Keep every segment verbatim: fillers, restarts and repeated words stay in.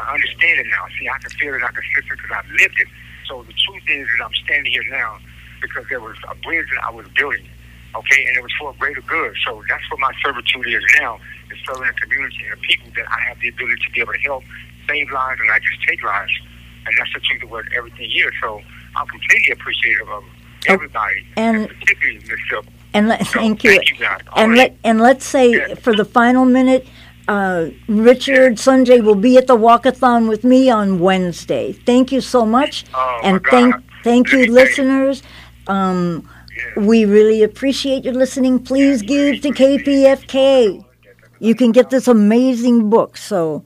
I understand it now. See, I can feel it, I can sense it because I've lived it. So the truth is that I'm standing here now because there was a bridge that I was building, okay, and it was for a greater good. So that's what my servitude is now, is serving the community and the people that I have the ability to be able to help save lives and not just take lives. And that's the truth of what everything here. So I'm completely appreciative of everybody, and, and particularly Mister And let, so, thank you. Thank you guys. And right. let and let's say yeah. for the final minute, uh, Richard Sanjay will be at the walkathon with me on Wednesday. Thank you so much, oh, and my thank God. thank Let you, me listeners. Um, yeah. We really appreciate your listening. Please yeah, give to K P F K. You can get this amazing book. So.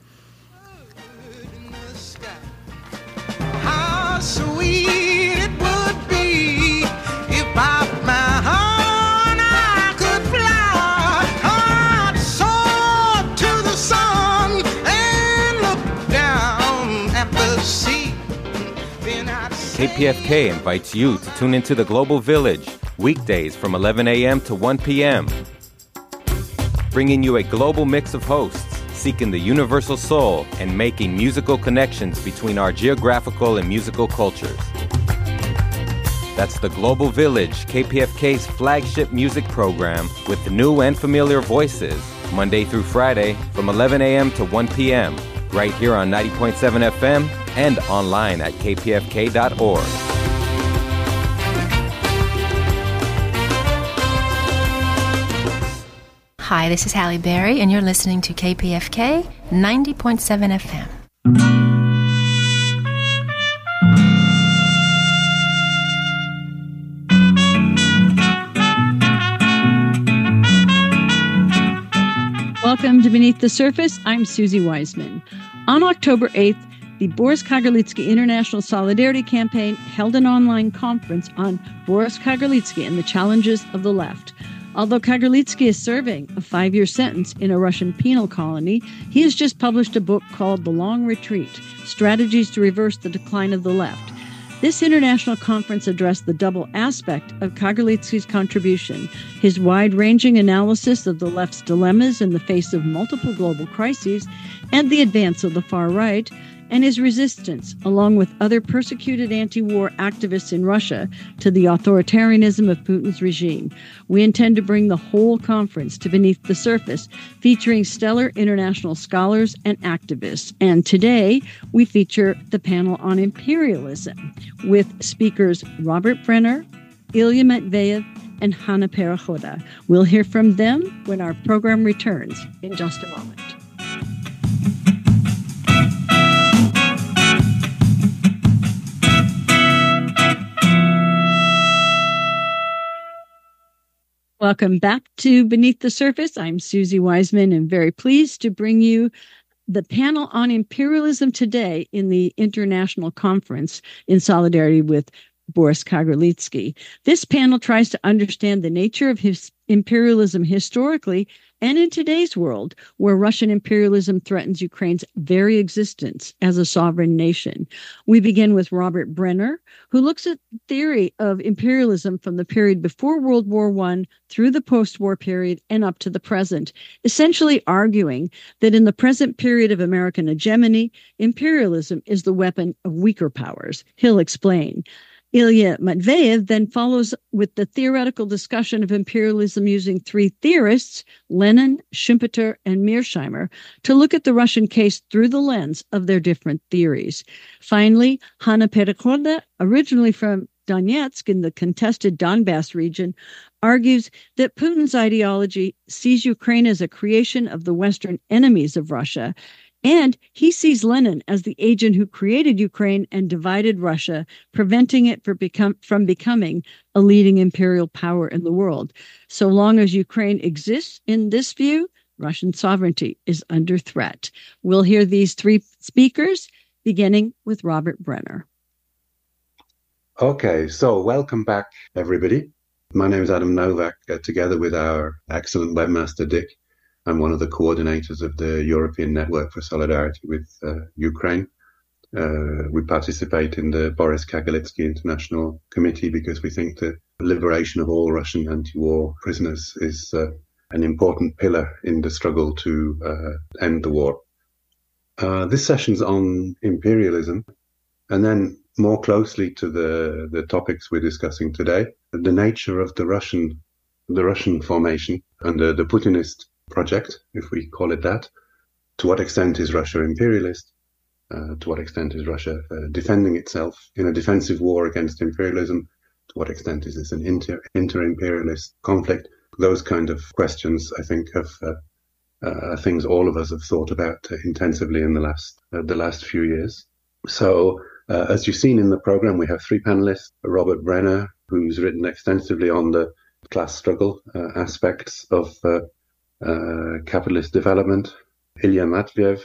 How sweet it would be if by my horn I could fly, I'd soar to the sun and look down at the sea. Then I'd K P F K invites you to tune into the Global Village, weekdays from eleven a.m. to one p.m., bringing you a global mix of hosts seeking the universal soul and making musical connections between our geographical and musical cultures. That's the Global Village, K P F K's flagship music program with new and familiar voices, Monday through Friday from eleven a.m. to one p.m., right here on ninety point seven F M and online at k p f k dot org. Hi, this is Halle Berry, and you're listening to K P F K ninety point seven F M. Welcome to Beneath the Surface. I'm Susie Wiseman. On October eighth, the Boris Kagarlitsky International Solidarity Campaign held an online conference on Boris Kagarlitsky and the challenges of the left. Although Kagarlitsky is serving a five-year sentence in a Russian penal colony, he has just published a book called The Long Retreat, Strategies to Reverse the Decline of the Left. This international conference addressed the double aspect of Kagarlitsky's contribution, his wide-ranging analysis of the left's dilemmas in the face of multiple global crises and the advance of the far right, and his resistance, along with other persecuted anti-war activists in Russia, to the authoritarianism of Putin's regime. We intend to bring the whole conference to Beneath the Surface, featuring stellar international scholars and activists. And today, we feature the panel on imperialism with speakers Robert Brenner, Ilya Matveyev, and Hanna Perekhoda. We'll hear from them when our program returns in just a moment. Welcome back to Beneath the Surface. I'm Susie Wiseman and very pleased to bring you the panel on imperialism today in the international conference in solidarity with Boris Kagarlitsky. This panel tries to understand the nature of his imperialism historically and in today's world, where Russian imperialism threatens Ukraine's very existence as a sovereign nation. We begin with Robert Brenner, who looks at the theory of imperialism from the period before World War One through the post-war period and up to the present, essentially arguing that in the present period of American hegemony, imperialism is the weapon of weaker powers. He'll explain. Ilya Matveyev then follows with the theoretical discussion of imperialism using three theorists, Lenin, Schumpeter, and Mearsheimer, to look at the Russian case through the lens of their different theories. Finally, Hanna Perekhoda, originally from Donetsk in the contested Donbass region, argues that Putin's ideology sees Ukraine as a creation of the Western enemies of Russia, and he sees Lenin as the agent who created Ukraine and divided Russia, preventing it for become, from becoming a leading imperial power in the world. So long as Ukraine exists in this view, Russian sovereignty is under threat. We'll hear these three speakers, beginning with Robert Brenner. Okay, so welcome back, everybody. My name is Adam Novak, uh, together with our excellent webmaster, Dick. I'm one of the coordinators of the European Network for Solidarity with uh, Ukraine. Uh, we participate in the Boris Kagarlitsky International Committee because we think the liberation of all Russian anti-war prisoners is uh, an important pillar in the struggle to uh, end the war. Uh, this session's on imperialism, and then more closely to the, the topics we're discussing today, the nature of the Russian the Russian formation and the, the Putinist project, if we call it that. To what extent is Russia imperialist? Uh, to what extent is Russia uh, defending itself in a defensive war against imperialism? To what extent is this an inter, inter-imperialist conflict? Those kind of questions, I think, have uh, uh, things all of us have thought about uh, intensively in the last uh, the last few years. So, uh, as you've seen in the program, we have three panelists: Robert Brenner, who's written extensively on the class struggle uh, aspects of uh, uh, capitalist development; Ilya Matveyev,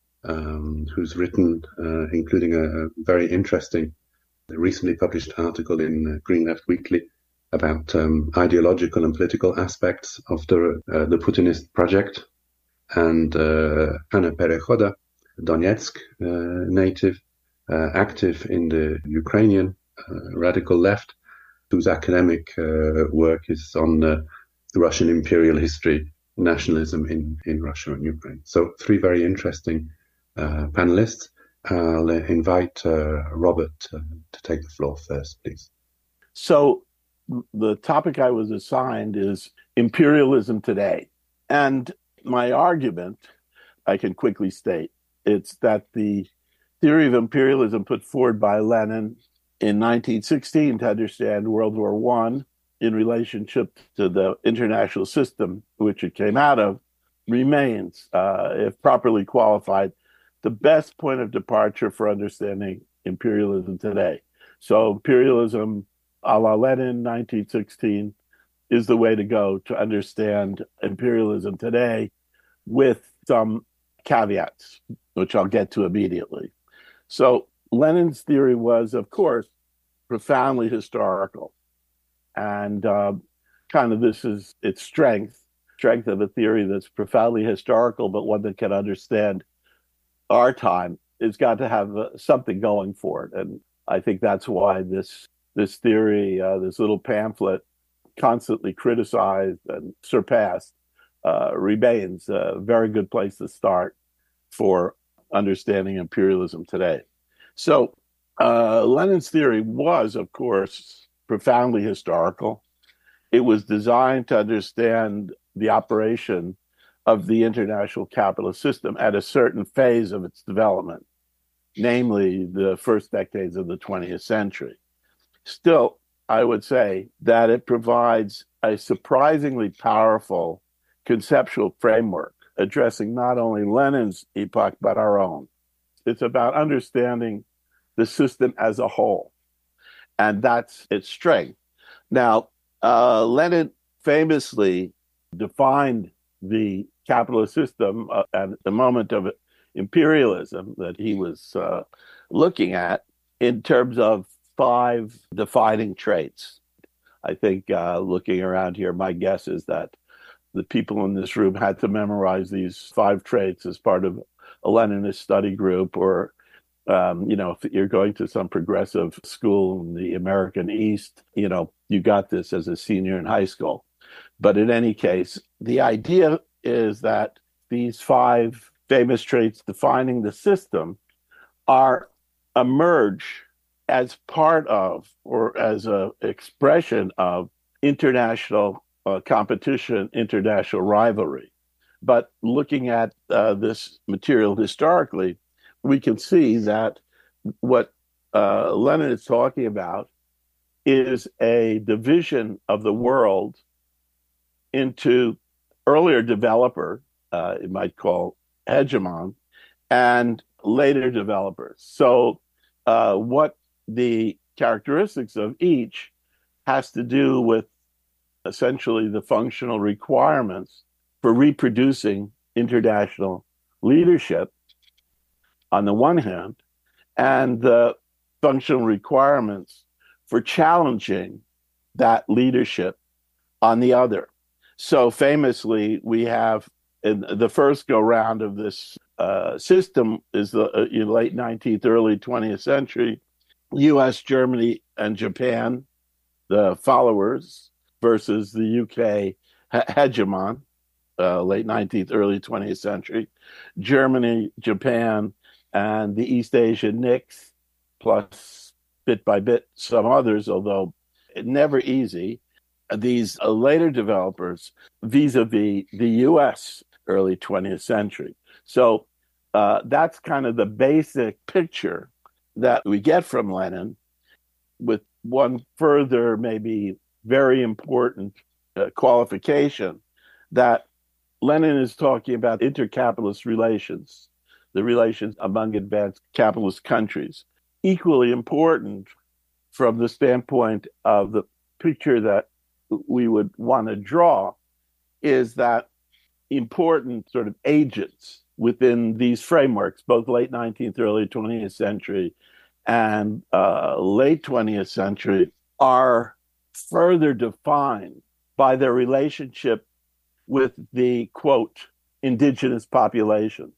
um, who's written, uh, including a, a very interesting, recently published article in uh, Green Left Weekly about um, ideological and political aspects of the uh, the Putinist project; and uh, Hanna Perekhoda, Donetsk uh, native, uh, active in the Ukrainian uh, radical left, whose academic uh, work is on uh, Russian imperial history, nationalism in, in Russia and Ukraine. So three very interesting uh, panelists. I'll invite uh, Robert uh, to take the floor first, please. So the topic I was assigned is imperialism today. And my argument, I can quickly state, it's that the theory of imperialism put forward by Lenin in nineteen sixteen to understand World War One in relationship to the international system which it came out of remains, uh, if properly qualified, the best point of departure for understanding imperialism today. So imperialism a la Lenin, nineteen sixteen, is the way to go to understand imperialism today, with some caveats, which I'll get to immediately. So Lenin's theory was, of course, profoundly historical. And uh, kind of this is its strength, strength of a theory that's profoundly historical, but one that can understand our time. It's got to have uh, something going for it. And I think that's why this this theory, uh, this little pamphlet, constantly criticized and surpassed, uh, remains a very good place to start for understanding imperialism today. So uh, Lenin's theory was, of course, profoundly historical. It was designed to understand the operation of the international capitalist system at a certain phase of its development, namely the first decades of the twentieth century. Still, I would say that it provides a surprisingly powerful conceptual framework addressing not only Lenin's epoch, but our own. It's about understanding the system as a whole, and that's its strength. Now, uh, Lenin famously defined the capitalist system uh, at the moment of imperialism that he was uh, looking at in terms of five defining traits. I think uh, looking around here, my guess is that the people in this room had to memorize these five traits as part of a Leninist study group, or, um, you know, if you're going to some progressive school in the American East, you know, you got this as a senior in high school. But in any case, the idea is that these five famous traits defining the system are emerge as part of, or as an expression of, international uh, competition, international rivalry. But looking at uh, this material historically, we can see that what uh, Lenin is talking about is a division of the world into earlier developer, uh, it might call hegemon, and later developers. So uh, what the characteristics of each has to do with essentially the functional requirements for reproducing international leadership on the one hand, and the functional requirements for challenging that leadership on the other. So famously, we have in the first go round of this uh, system is the uh, late nineteenth, early twentieth century, U S, Germany, and Japan, the followers, versus the U K he- hegemon, uh, late nineteenth, early twentieth century, Germany, Japan, and the East Asian N I Cs, plus bit by bit some others, although never easy. These uh, later developers vis-a-vis the U S early twentieth century. So uh, that's kind of the basic picture that we get from Lenin, with one further, maybe very important uh, qualification, that Lenin is talking about intercapitalist relations, the relations among advanced capitalist countries. Equally important from the standpoint of the picture that we would want to draw is that important sort of agents within these frameworks, both late nineteenth, early twentieth century and uh, late twentieth century, are further defined by their relationship with the, quote, indigenous population.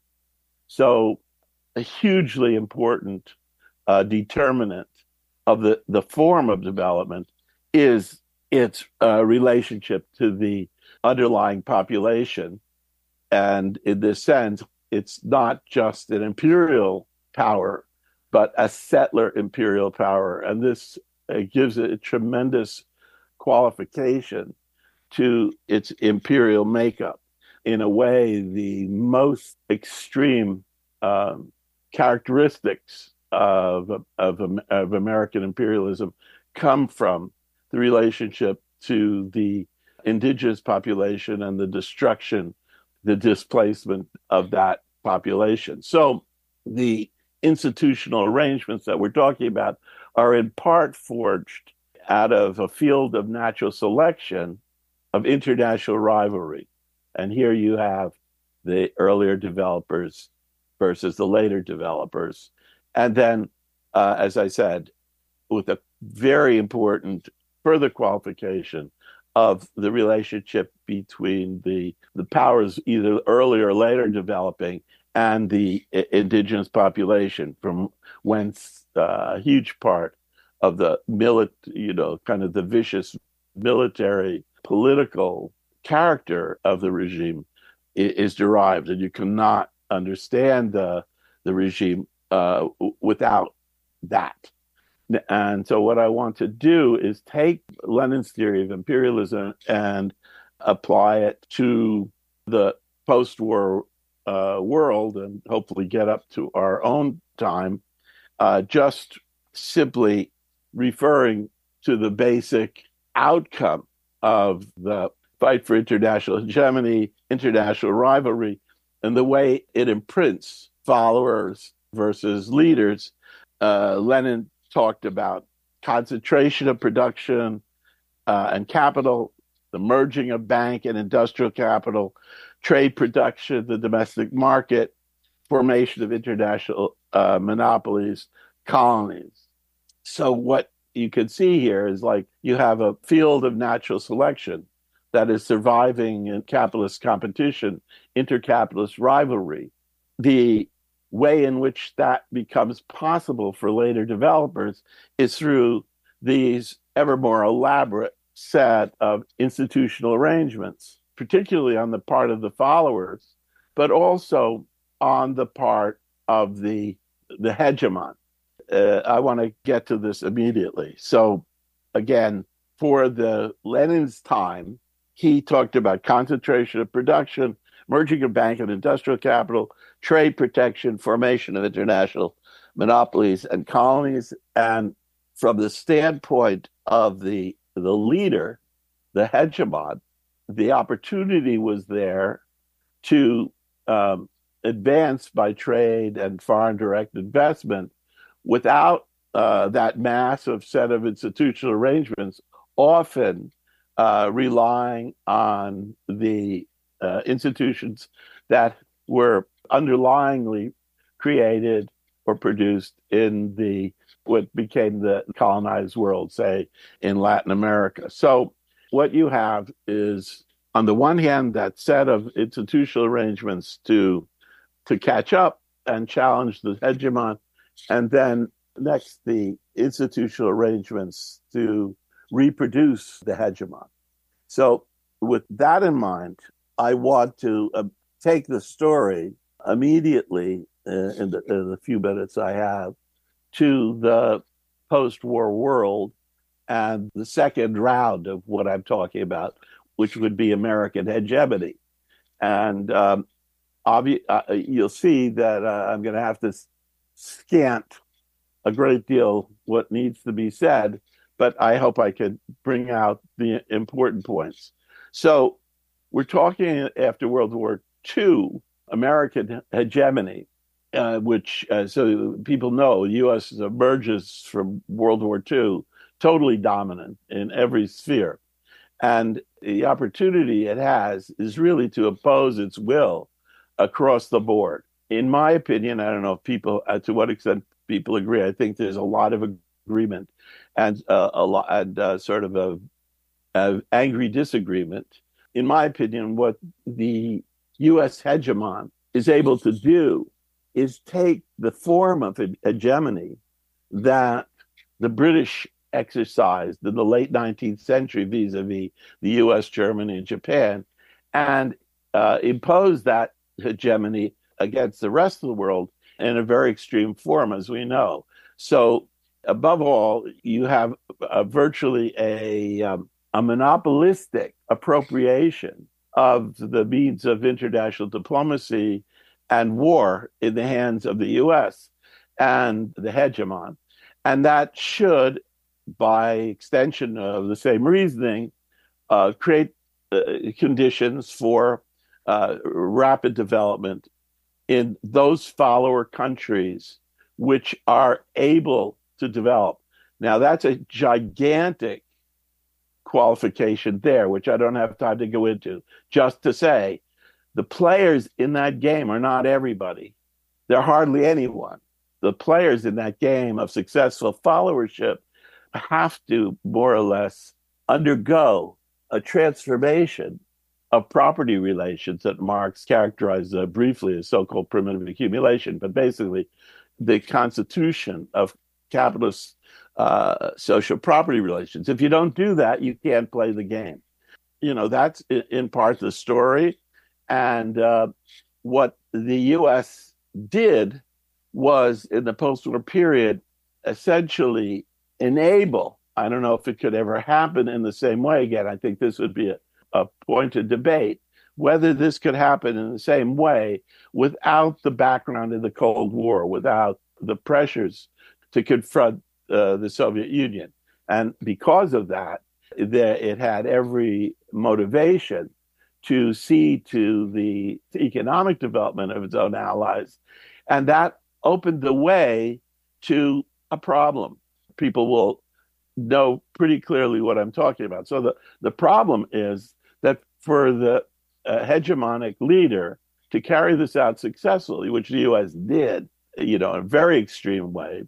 So a hugely important uh, determinant of the, the form of development is its uh, relationship to the underlying population. And in this sense, it's not just an imperial power, but a settler imperial power. And this uh, gives it a tremendous qualification to its imperial makeup. In a way, the most extreme um, characteristics of, of, of American imperialism come from the relationship to the indigenous population and the destruction, the displacement of that population. So the institutional arrangements that we're talking about are in part forged out of a field of natural selection of international rivalry. And here you have the earlier developers versus the later developers. And then, uh, as I said, with a very important further qualification of the relationship between the, the powers either earlier or later developing and the I- indigenous population, from whence uh, a huge part of the milit, you know, kind of the vicious military political character of the regime is, is derived. And you cannot understand the, the regime uh, w- without that. And so what I want to do is take Lenin's theory of imperialism and apply it to the post-war uh, world and hopefully get up to our own time, uh, just simply referring to the basic outcome of the fight for international hegemony, international rivalry, and the way it imprints followers versus leaders. Uh, Lenin talked about concentration of production uh, and capital, the merging of bank and industrial capital, trade production, the domestic market, formation of international uh, monopolies, colonies. So what you can see here is like you have a field of natural selection that is surviving in capitalist competition, intercapitalist rivalry. The way in which that becomes possible for later developers is through these ever more elaborate set of institutional arrangements, particularly on the part of the followers, but also on the part of the, the hegemon. Uh, I want to get to this immediately. So again, for the Lenin's time, he talked about concentration of production, merging of bank and industrial capital, trade protection, formation of international monopolies and colonies. And from the standpoint of the, the leader, the hegemon, the opportunity was there to um, advance by trade and foreign direct investment without uh, that massive set of institutional arrangements, often uh, relying on the uh, institutions that were underlyingly created or produced in the what became the colonized world, say in Latin America. So what you have is, on the one hand, that set of institutional arrangements to to catch up and challenge the hegemon, and then next the institutional arrangements to reproduce the hegemon. So with that in mind, I want to uh, take the story immediately uh, in, the, in the few minutes I have to the post-war world and the second round of what I'm talking about, which would be American hegemony. And um, obvi- uh, you'll see that uh, I'm going to have to scant a great deal what needs to be said, but I hope I can bring out the important points. So we're talking after World War Two, American hegemony, uh, which, uh, so people know, the U S emerges from World War Two totally dominant in every sphere. And the opportunity it has is really to impose its will across the board. In my opinion, I don't know if people, uh, to what extent people agree. I think there's a lot of agreement and uh, a lot and uh, sort of a, a angry disagreement. In my opinion, what the U S hegemon is able to do is take the form of hegemony that the British exercised in the late nineteenth century vis-a-vis the U S, Germany, and Japan, and uh, impose that hegemony against the rest of the world in a very extreme form, as we know. So, above all, you have uh, virtually a, um, a monopolistic appropriation of the means of international diplomacy and war in the hands of the U S and the hegemon. And that should, by extension of the same reasoning, uh, create uh, conditions for uh, rapid development in those follower countries which are able to develop. Now, that's a gigantic qualification there, which I don't have time to go into, just to say the players in that game are not everybody. They're hardly anyone. The players in that game of successful followership have to more or less undergo a transformation of property relations that Marx characterized uh, briefly as so-called primitive accumulation, but basically the constitution of capitalist uh, social property relations. If you don't do that, you can't play the game. You know, that's in part the story. And uh, what the U S did was, in the post-war period, essentially enable, I don't know if it could ever happen in the same way again. I think this would be a, a point of debate, whether this could happen in the same way without the background of the Cold War, without the pressures to confront uh, the Soviet Union. And because of that, the, it had every motivation to see to the economic development of its own allies. And that opened the way to a problem. People will know pretty clearly what I'm talking about. So the, the problem is that for the uh, hegemonic leader to carry this out successfully, which the U S did, you know, in a very extreme way,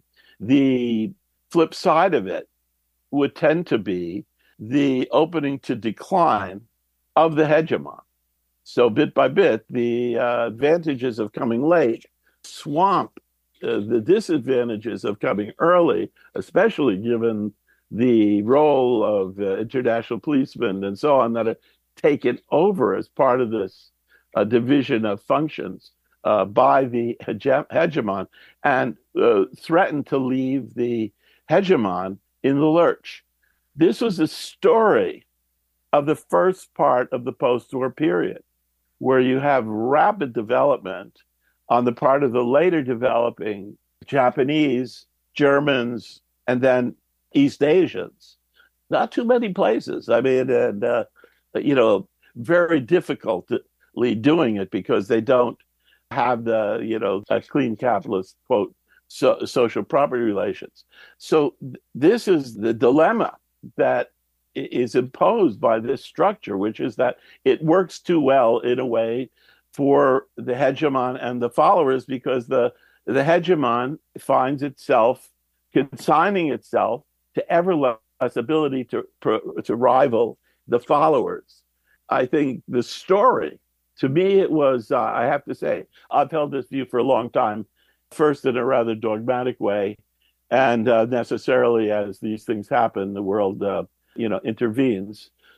the flip side of it would tend to be the opening to decline of the hegemon. So bit by bit, the uh, advantages of coming late swamp uh, the disadvantages of coming early, especially given the role of uh, international policemen and so on that are taken over as part of this uh, division of functions uh, by the hege- hegemon and uh, threaten to leave the hegemon in the lurch. This was a story of the first part of the post-war period, where you have rapid development on the part of the later developing Japanese, Germans, and then East Asians. Not too many places. I mean, and, uh, you know, very difficultly doing it because they don't have the, you know, a clean capitalist, quote, so, social property relations. So th- this is the dilemma that is imposed by this structure, which is that it works too well in a way for the hegemon and the followers, because the, the hegemon finds itself consigning itself to ever less ability to, to rival the followers. I think the story, to me, it was, uh, I have to say, I've held this view for a long time, first in a rather dogmatic way, and uh, necessarily as these things happen, the world uh, you know, intervenes.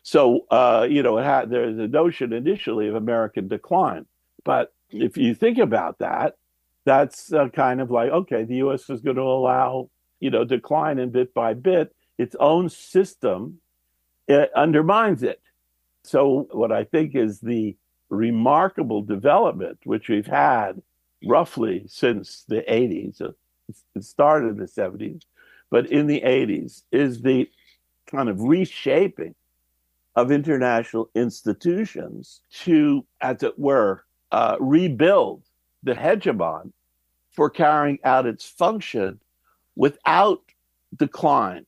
So, uh, you know, it had, there's a notion initially of American decline. But if you think about that, that's uh, kind of like, okay, the U S is going to allow, you know, decline, and bit by bit, its own system it undermines it. So what I think is the remarkable development, which we've had roughly since the eighties, it started in the seventies, but in the eighties, is the kind of reshaping of international institutions to, as it were, uh, rebuild the hegemon for carrying out its function without decline.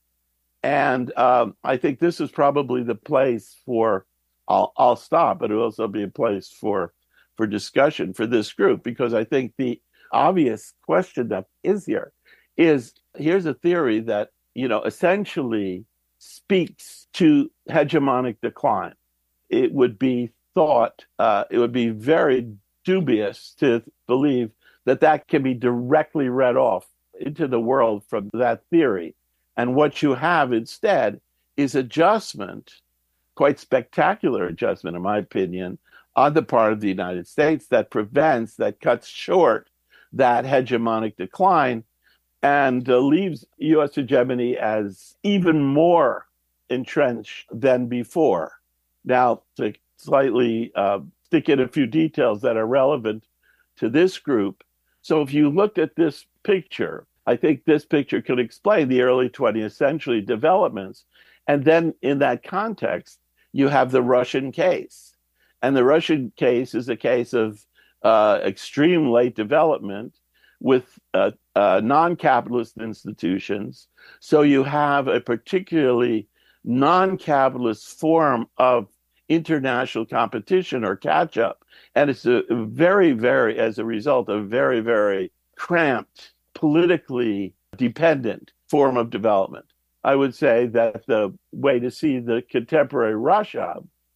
And um, I think this is probably the place for, I'll, I'll stop, but it'll also be a place for, for discussion for this group, because I think the obvious question that is here is, here's a theory that, you know, essentially speaks to hegemonic decline. It would be thought, uh, it would be very dubious to believe that that can be directly read off into the world from that theory. And what you have instead is adjustment, quite spectacular adjustment, in my opinion, on the part of the United States that prevents, that cuts short that hegemonic decline and uh, leaves U S hegemony as even more entrenched than before. Now, to slightly uh, stick in a few details that are relevant to this group. So if you looked at this picture, I think this picture could explain the early twentieth century developments. And then in that context, you have the Russian case. And the Russian case is a case of uh, extreme late development with uh, uh, non-capitalist institutions. So you have a particularly non-capitalist form of international competition or catch-up. And it's a very, very, as a result, a very, very cramped, politically dependent form of development. I would say that the way to see the contemporary Russia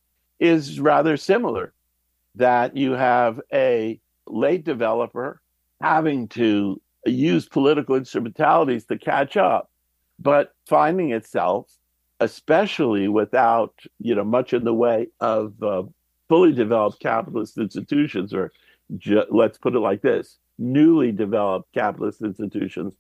is rather similar, that you have a late developer having to use political instrumentalities to catch up, but finding itself, especially without, you know, much in the way of uh, fully developed capitalist institutions, or ju- let's put it like this, newly developed capitalist institutions,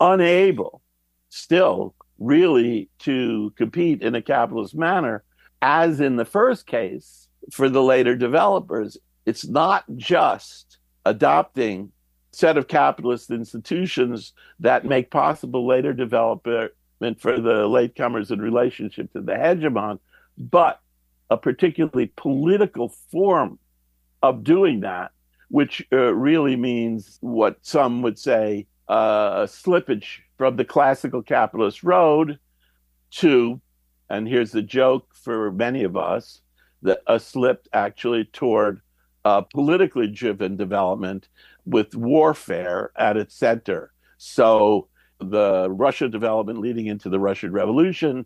unable still really to compete in a capitalist manner, as in the first case for the later developers. It's not just adopting a set of capitalist institutions that make possible later development for the latecomers in relationship to the hegemon, but a particularly political form of doing that, which uh, really means what some would say uh, a slippage from the classical capitalist road to, and here's the joke for many of us, that a slip actually toward uh, politically driven development with warfare at its center. So the Russian development leading into the Russian Revolution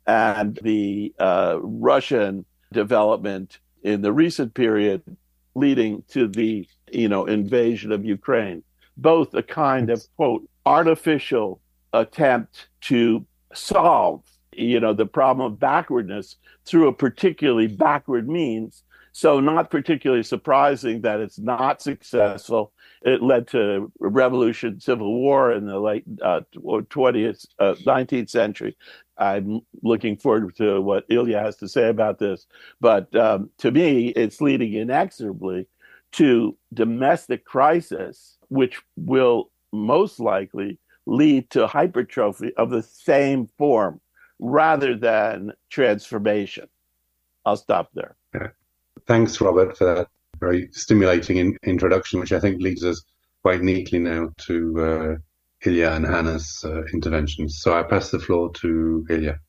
and the uh, Russian development in the recent period leading to the, you know, invasion of Ukraine, both a kind of, quote, artificial attempt to solve, you know, the problem of backwardness through a particularly backward means. So not particularly surprising that it's not successful. It led to revolution, civil war in the late uh, twentieth, uh, nineteenth century. I'm looking forward to what Ilya has to say about this. But um, to me, it's leading inexorably to domestic crisis, which will most likely lead to hypertrophy of the same form rather than transformation. I'll stop there. Yeah. Thanks, Robert, for that very stimulating in- introduction, which I think leads us quite neatly now to uh, Ilya and Hannah's uh, interventions. So I pass the floor to Ilya.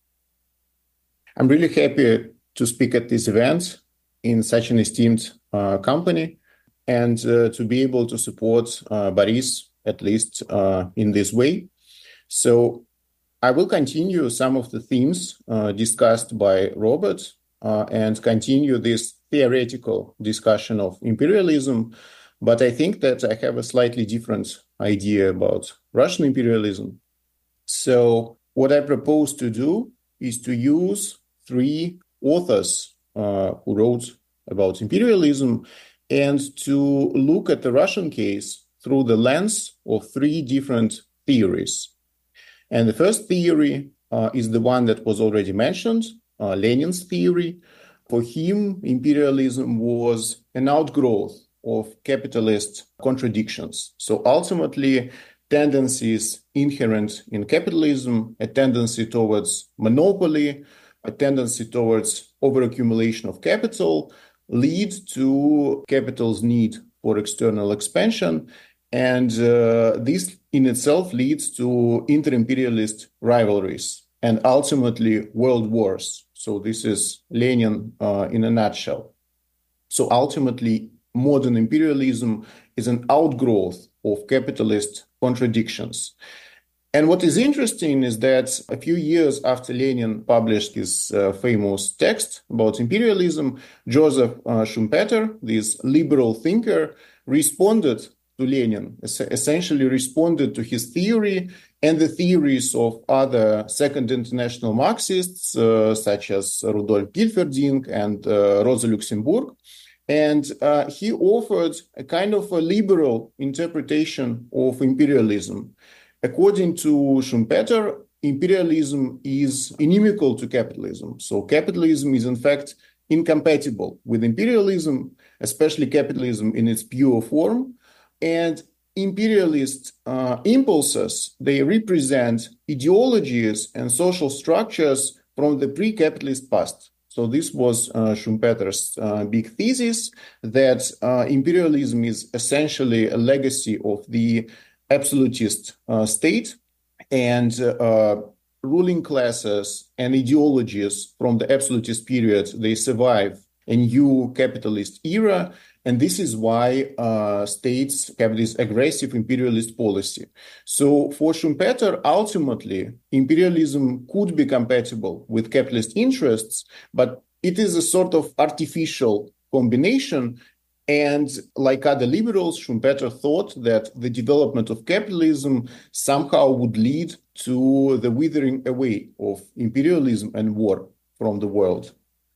I'm really happy to speak at this event in such an esteemed uh, company and uh, to be able to support uh, Boris, at least uh, in this way. So I will continue some of the themes uh, discussed by Robert uh, and continue this theoretical discussion of imperialism. But I think that I have a slightly different idea about Russian imperialism. So what I propose to do is to use three authors uh, who wrote about imperialism and to look at the Russian case through the lens of three different theories. And the first theory uh, is the one that was already mentioned, uh, Lenin's theory. For him, imperialism was an outgrowth of capitalist contradictions. So ultimately, tendencies inherent in capitalism, a tendency towards monopoly, a tendency towards overaccumulation of capital, lead to capital's need for external expansion. And uh, this in itself leads to inter-imperialist rivalries and ultimately world wars. So this is Lenin uh, in a nutshell. So ultimately, modern imperialism is an outgrowth of capitalist contradictions. And what is interesting is that a few years after Lenin published his uh, famous text about imperialism, Joseph uh, Schumpeter, this liberal thinker, responded to Lenin, es- essentially responded to his theory and the theories of other Second International Marxists, uh, such as Rudolf Gilferding and uh, Rosa Luxemburg. And uh, he offered a kind of a liberal interpretation of imperialism. According to Schumpeter, imperialism is inimical to capitalism. So capitalism is in fact incompatible with imperialism, especially capitalism in its pure form. And imperialist uh, impulses, they represent ideologies and social structures from the pre-capitalist past. So this was uh, Schumpeter's uh, big thesis, that uh, imperialism is essentially a legacy of the absolutist uh, state, and uh, ruling classes and ideologies from the absolutist period, they survive a new capitalist era. And this is why uh, states have this aggressive imperialist policy. So for Schumpeter, ultimately, imperialism could be compatible with capitalist interests, but it is a sort of artificial combination. And like other liberals, Schumpeter thought that the development of capitalism somehow would lead to the withering away of imperialism and war from the world.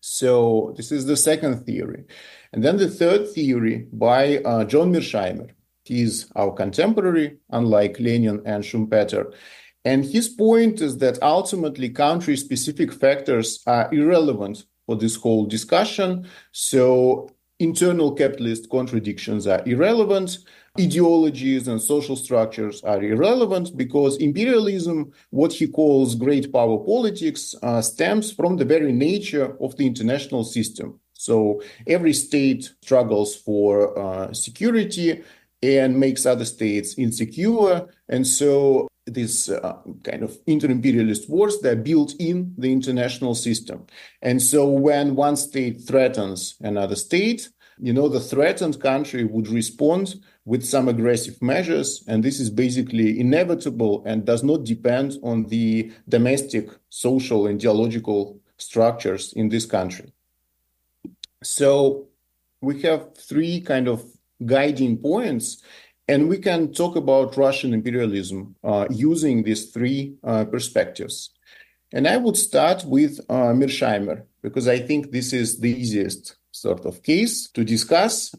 So this is the second theory. And then the third theory by uh, John Mearsheimer. He is our contemporary, unlike Lenin and Schumpeter. And his point is that ultimately country-specific factors are irrelevant for this whole discussion. So internal capitalist contradictions are irrelevant. Ideologies and social structures are irrelevant because imperialism, what he calls great power politics, uh, stems from the very nature of the international system. So every state struggles for uh, security and makes other states insecure. And so these uh, kind of inter-imperialist wars, they're built in the international system. And so when one state threatens another state, you know, the threatened country would respond with some aggressive measures. And this is basically inevitable and does not depend on the domestic, social, and ideological structures in this country. So we have three kind of guiding points, and we can talk about Russian imperialism uh, using these three uh, perspectives. And I would start with uh, Mearsheimer, because I think this is the easiest sort of case to discuss.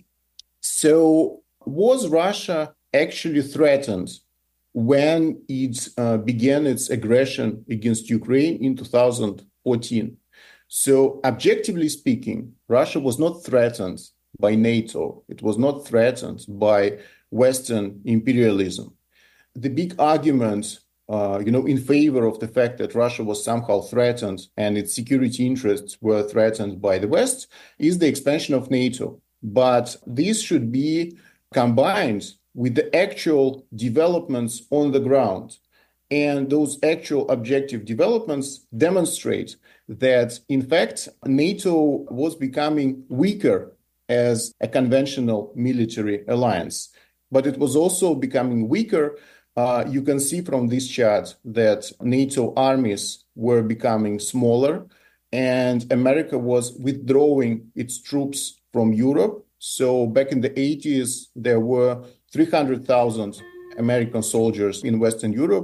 So was Russia actually threatened when it uh, began its aggression against Ukraine in two thousand fourteen? So objectively speaking, Russia was not threatened by NATO. It was not threatened by Western imperialism. The big argument, uh, you know, in favor of the fact that Russia was somehow threatened and its security interests were threatened by the West is the expansion of NATO. But this should be combined with the actual developments on the ground. And those actual objective developments demonstrate that, in fact, NATO was becoming weaker as a conventional military alliance. But it was also becoming weaker. Uh, you can see from this chart that NATO armies were becoming smaller, and America was withdrawing its troops from Europe. So back in the eighties, there were three hundred thousand American soldiers in Western Europe.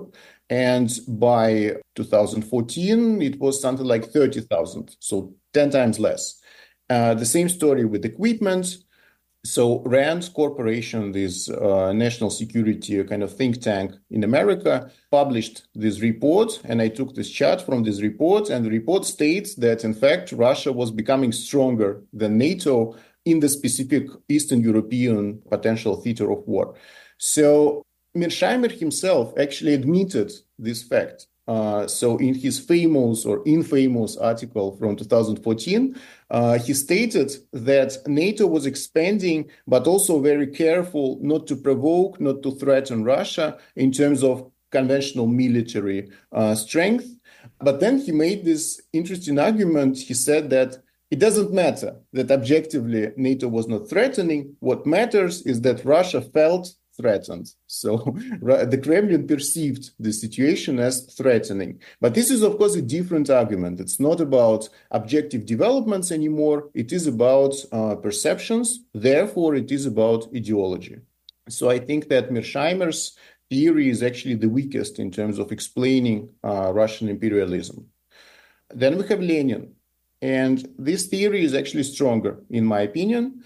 And by two thousand fourteen, it was something like thirty thousand, so ten times less. Uh, the same story with equipment. So RAND Corporation, this uh, national security kind of think tank in America, published this report, and I took this chart from this report, and the report states that, in fact, Russia was becoming stronger than NATO in the specific Eastern European potential theater of war. So Mearsheimer himself actually admitted this fact. Uh, so in his famous or infamous article from two thousand fourteen, uh, he stated that NATO was expanding, but also very careful not to provoke, not to threaten Russia in terms of conventional military uh, strength. But then he made this interesting argument. He said that it doesn't matter that objectively NATO was not threatening. What matters is that Russia felt threatened. So the Kremlin perceived the situation as threatening. But this is, of course, a different argument. It's not about objective developments anymore. It is about uh, perceptions. Therefore, it is about ideology. So I think that Mearsheimer's theory is actually the weakest in terms of explaining uh, Russian imperialism. Then we have Lenin. And this theory is actually stronger, in my opinion.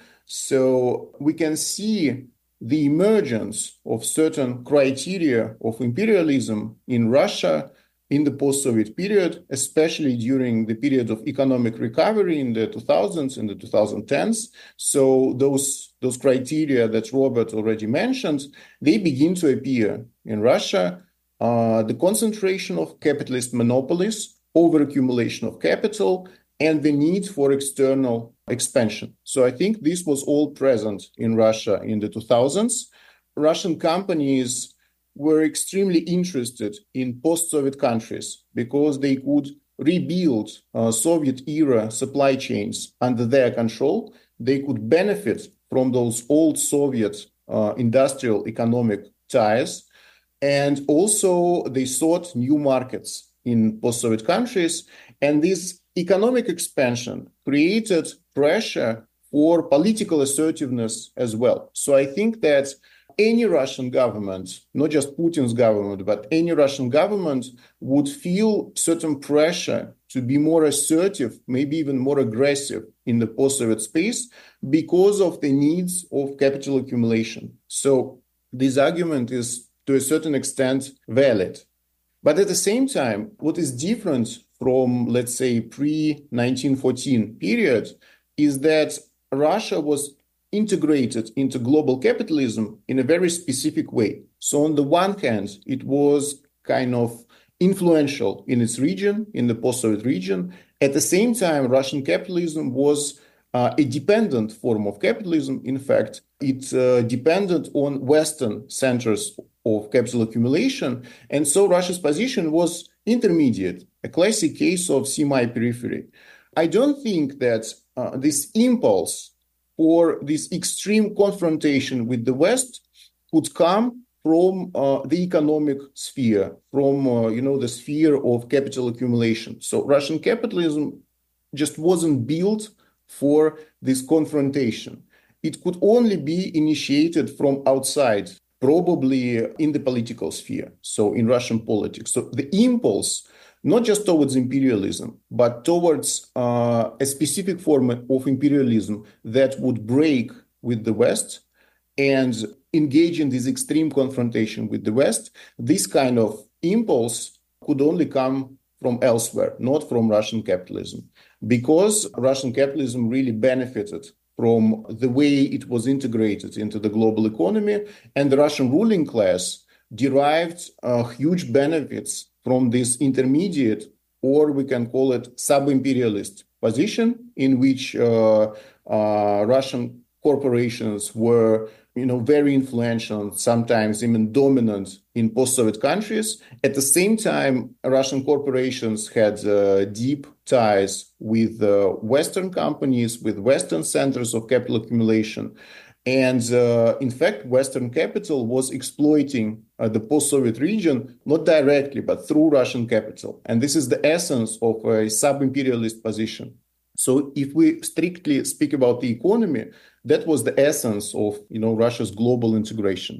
So we can see the emergence of certain criteria of imperialism in Russia in the post-Soviet period, especially during the period of economic recovery in the two thousands and the twenty tens. So those, those criteria that Robert already mentioned, they begin to appear in Russia. Uh, the concentration of capitalist monopolies, overaccumulation of capital, and the need for external expansion. So I think this was all present in Russia in the two thousands. Russian companies were extremely interested in post-Soviet countries because they could rebuild uh, Soviet-era supply chains under their control. They could benefit from those old Soviet uh, industrial economic ties. And also they sought new markets in post-Soviet countries. And this economic expansion created pressure for political assertiveness as well. So I think that any Russian government, not just Putin's government, but any Russian government would feel certain pressure to be more assertive, maybe even more aggressive in the post-Soviet space because of the needs of capital accumulation. So this argument is to a certain extent valid. But at the same time, what is different from, let's say, pre nineteen fourteen period is that Russia was integrated into global capitalism in a very specific way. So on the one hand, it was kind of influential in its region, in the post-Soviet region. At the same time, Russian capitalism was uh, a dependent form of capitalism. In fact, it uh, depended on Western centers of capital accumulation. And so Russia's position was intermediate, a classic case of semi-periphery. I don't think that uh, this impulse for this extreme confrontation with the West could come from uh, the economic sphere, from uh, you know the sphere of capital accumulation. So Russian capitalism just wasn't built for this confrontation. It could only be initiated from outside, probably in the political sphere, so in Russian politics. So the impulse, not just towards imperialism, but towards uh, a specific form of imperialism that would break with the West and engage in this extreme confrontation with the West, this kind of impulse could only come from elsewhere, not from Russian capitalism, because Russian capitalism really benefited from the way it was integrated into the global economy, and the Russian ruling class derived uh, huge benefits from this intermediate, or we can call it sub-imperialist position, in which uh, uh, Russian corporations were, you know, very influential, sometimes even dominant in post-Soviet countries. At the same time, Russian corporations had uh, deep ties with uh, Western companies, with Western centers of capital accumulation. And uh, in fact, Western capital was exploiting uh, the post-Soviet region, not directly, but through Russian capital. And this is the essence of a sub-imperialist position. So if we strictly speak about the economy, that was the essence of, you know, Russia's global integration.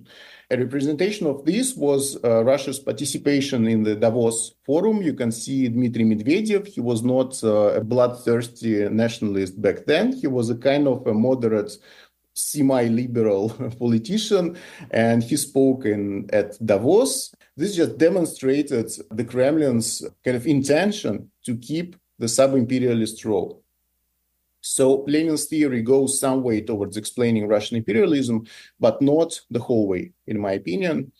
a representation of this was uh, Russia's participation in the Davos Forum. You can see Dmitry Medvedev. He was not uh, a bloodthirsty nationalist back then. He was a kind of a moderate, semi-liberal politician, and he spoke in, at Davos. This just demonstrated the Kremlin's kind of intention to keep the sub-imperialist role. So Lenin's theory goes some way towards explaining Russian imperialism, but not the whole way, in my opinion.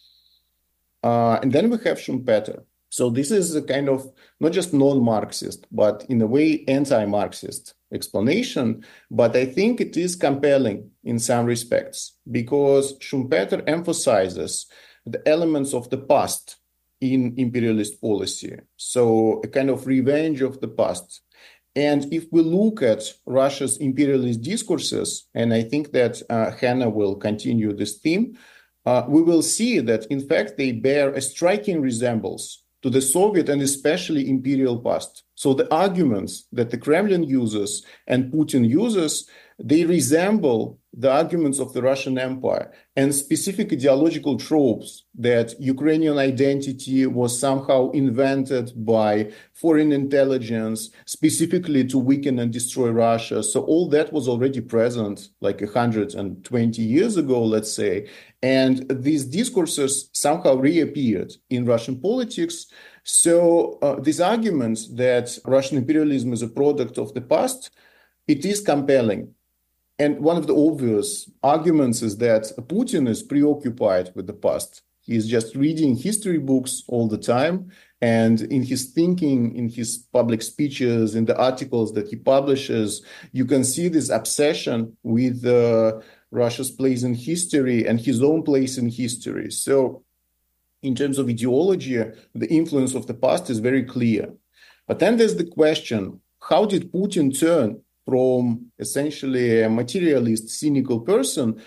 Uh, and then we have Schumpeter. So this is a kind of not just non-Marxist, but in a way anti-Marxist explanation. But I think it is compelling in some respects because Schumpeter emphasizes the elements of the past in imperialist policy. So a kind of revenge of the past. And if we look at Russia's imperialist discourses, and I think that uh, Hannah will continue this theme, uh, we will see that, in fact, they bear a striking resemblance to the Soviet and especially imperial past. So the arguments that the Kremlin uses and Putin uses, they resemble the arguments of the Russian Empire and specific ideological tropes that Ukrainian identity was somehow invented by foreign intelligence, specifically to weaken and destroy Russia. So all that was already present like one hundred twenty years ago, let's say. And these discourses somehow reappeared in Russian politics. So uh, these arguments that Russian imperialism is a product of the past, it is compelling. And one of the obvious arguments is that Putin is preoccupied with the past. He's just reading history books all the time. And in his thinking, in his public speeches, in the articles that he publishes, you can see this obsession with uh, Russia's place in history and his own place in history. So in terms of ideology, the influence of the past is very clear. But then there's the question, how did Putin turn from essentially a materialist, cynical person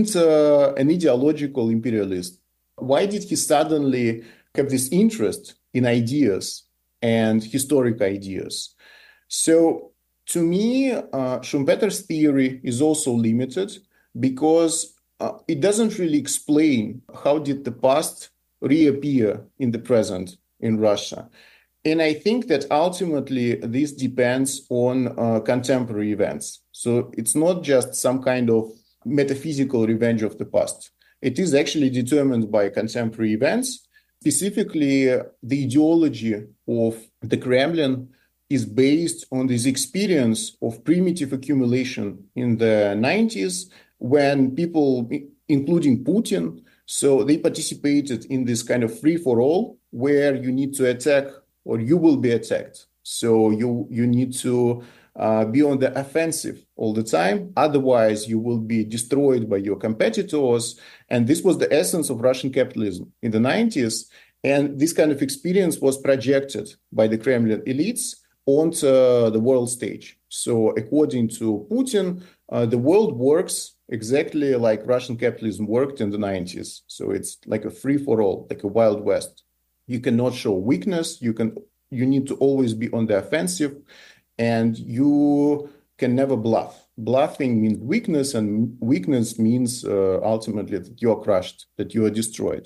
into an ideological imperialist? Why did he suddenly have this interest in ideas and historic ideas? So to me, uh, Schumpeter's theory is also limited because uh, it doesn't really explain how did the past reappear in the present in Russia. And I think that ultimately this depends on uh, contemporary events. So it's not just some kind of metaphysical revenge of the past. It is actually determined by contemporary events. Specifically, uh, the ideology of the Kremlin is based on this experience of primitive accumulation in the nineties when people, including Putin, so they participated in this kind of free-for-all where you need to attack or you will be attacked. So you, you need to uh, be on the offensive all the time. Otherwise, you will be destroyed by your competitors. And this was the essence of Russian capitalism in the nineties. And this kind of experience was projected by the Kremlin elites onto the world stage. So according to Putin, uh, the world works exactly like Russian capitalism worked in the nineties. So it's like a free-for-all, like a Wild West. You cannot show weakness. You can. You need to always be on the offensive, and you can never bluff. Bluffing means weakness, and weakness means uh, ultimately that you are crushed, that you are destroyed.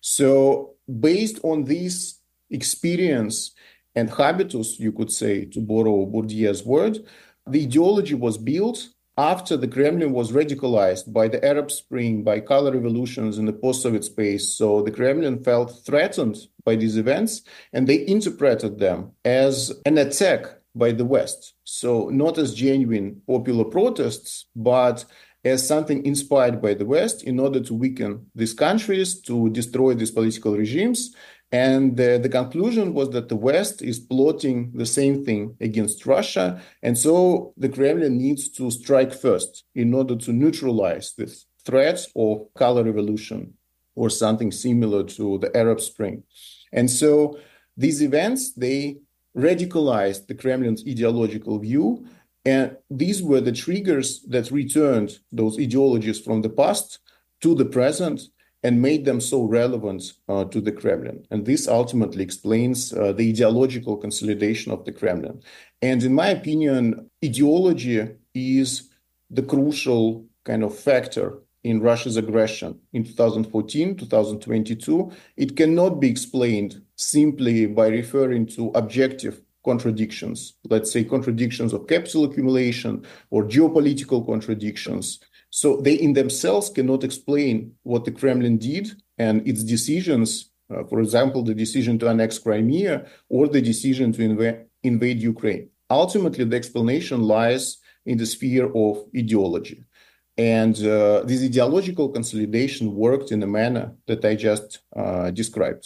So based on this experience and habitus, you could say, to borrow Bourdieu's word, the ideology was built after the Kremlin was radicalized by the Arab Spring, by color revolutions in the post-Soviet space. So the Kremlin felt threatened by these events, and they interpreted them as an attack by the West. So not as genuine popular protests, but as something inspired by the West in order to weaken these countries, to destroy these political regimes. And the, the conclusion was that the West is plotting the same thing against Russia. And so the Kremlin needs to strike first in order to neutralize this threat of color revolution or something similar to the Arab Spring. And so these events, they radicalized the Kremlin's ideological view. And these were the triggers that returned those ideologies from the past to the present and made them so relevant uh, to the Kremlin. And this ultimately explains uh, the ideological consolidation of the Kremlin. And in my opinion, ideology is the crucial kind of factor in Russia's aggression in two thousand fourteen, two thousand twenty-two, it cannot be explained simply by referring to objective contradictions, let's say contradictions of capital accumulation or geopolitical contradictions. So they in themselves cannot explain what the Kremlin did and its decisions, uh, for example, the decision to annex Crimea or the decision to inv- invade Ukraine. Ultimately, the explanation lies in the sphere of ideology. And uh, this ideological consolidation worked in a manner that I just uh, described.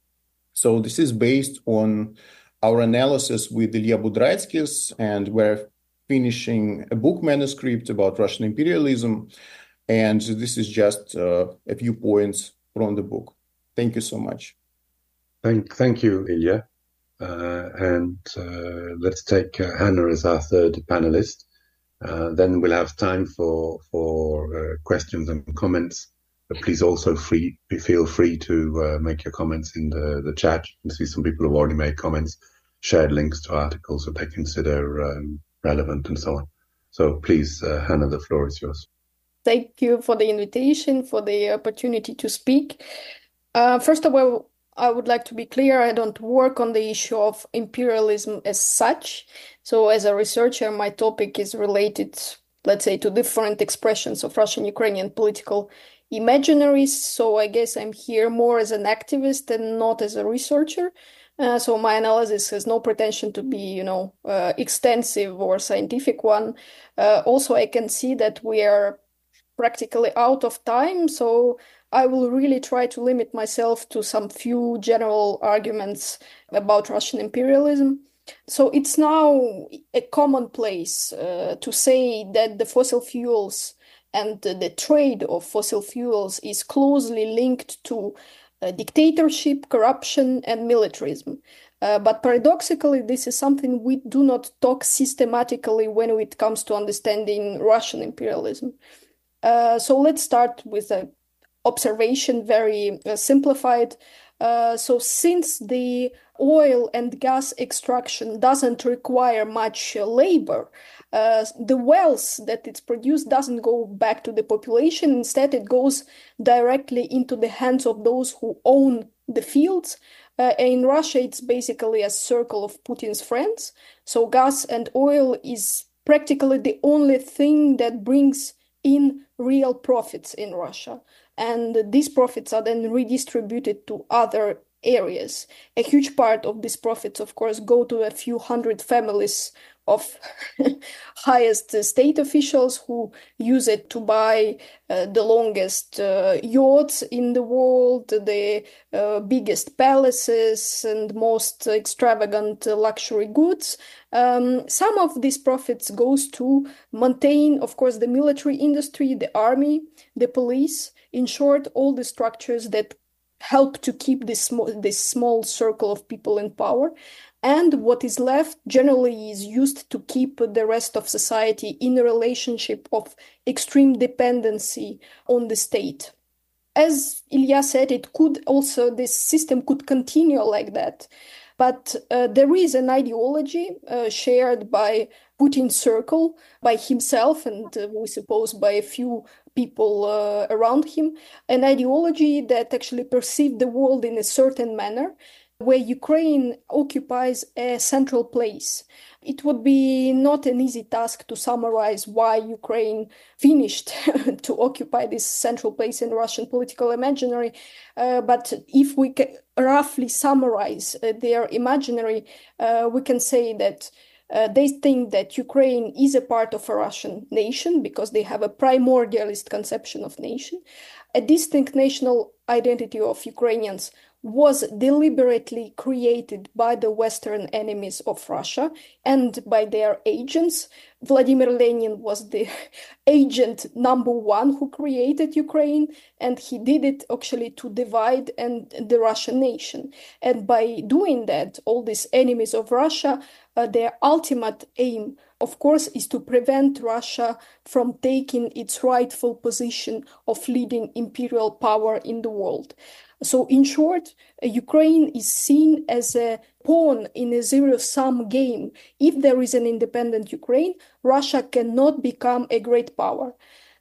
So this is based on our analysis with Ilya Budraitskis, and we're finishing a book manuscript about Russian imperialism. And this is just uh, a few points from the book. Thank you so much. Thank, thank you, Ilya. Uh, and uh, let's take uh, Hannah as our third panelist. Uh, then we'll have time for for uh, questions and comments. But please also free feel free to uh, make your comments in the, the chat. You can see some people have already made comments, shared links to articles that they consider um, relevant and so on. So please, uh, Hannah, the floor is yours. Thank you for the invitation, for the opportunity to speak. Uh, first of all, I would like to be clear, I don't work on the issue of imperialism as such. So as a researcher, my topic is related, let's say, to different expressions of Russian-Ukrainian political imaginaries. So I guess I'm here more as an activist and not as a researcher. Uh, so my analysis has no pretension to be, you know, uh, extensive or scientific one. Uh, also, I can see that we are practically out of time, so I will really try to limit myself to some few general arguments about Russian imperialism. So it's now a commonplace uh, to say that the fossil fuels and uh, the trade of fossil fuels is closely linked to uh, dictatorship, corruption, and militarism. Uh, but paradoxically, this is something we do not talk systematically when it comes to understanding Russian imperialism. Uh, so let's start with an observation, very uh, simplified. Uh, so since the oil and gas extraction doesn't require much uh, labor, uh, the wealth that it's produced doesn't go back to the population. Instead, it goes directly into the hands of those who own the fields. Uh, in Russia, it's basically a circle of Putin's friends. So gas and oil is practically the only thing that brings in real profits in Russia. And these profits are then redistributed to other areas. A huge part of these profits, of course, go to a few hundred families of highest state officials who use it to buy uh, the longest uh, yachts in the world, the uh, biggest palaces and most extravagant uh, luxury goods. Um, some of these profits goes to maintain, of course, the military industry, the army, the police, in short, all the structures that help to keep this small, this small circle of people in power. And what is left generally is used to keep the rest of society in a relationship of extreme dependency on the state. As Ilya said, it could also, this system could continue like that. But uh, there is an ideology uh, shared by Putin's circle, by himself, and uh, we suppose by a few people uh, around him, an ideology that actually perceived the world in a certain manner, where Ukraine occupies a central place. It would be not an easy task to summarize why Ukraine finished to occupy this central place in Russian political imaginary. Uh, but if we can roughly summarize uh, their imaginary, uh, we can say that uh, they think that Ukraine is a part of a Russian nation because they have a primordialist conception of nation. A distinct national identity of Ukrainians was deliberately created by the Western enemies of Russia and by their agents. Vladimir Lenin was the agent number one who created Ukraine, and he did it actually to divide and the Russian nation. And by doing that, all these enemies of Russia, uh, their ultimate aim, of course, is to prevent Russia from taking its rightful position of leading imperial power in the world. So in short, Ukraine is seen as a pawn in a zero-sum game. If there is an independent Ukraine, Russia cannot become a great power.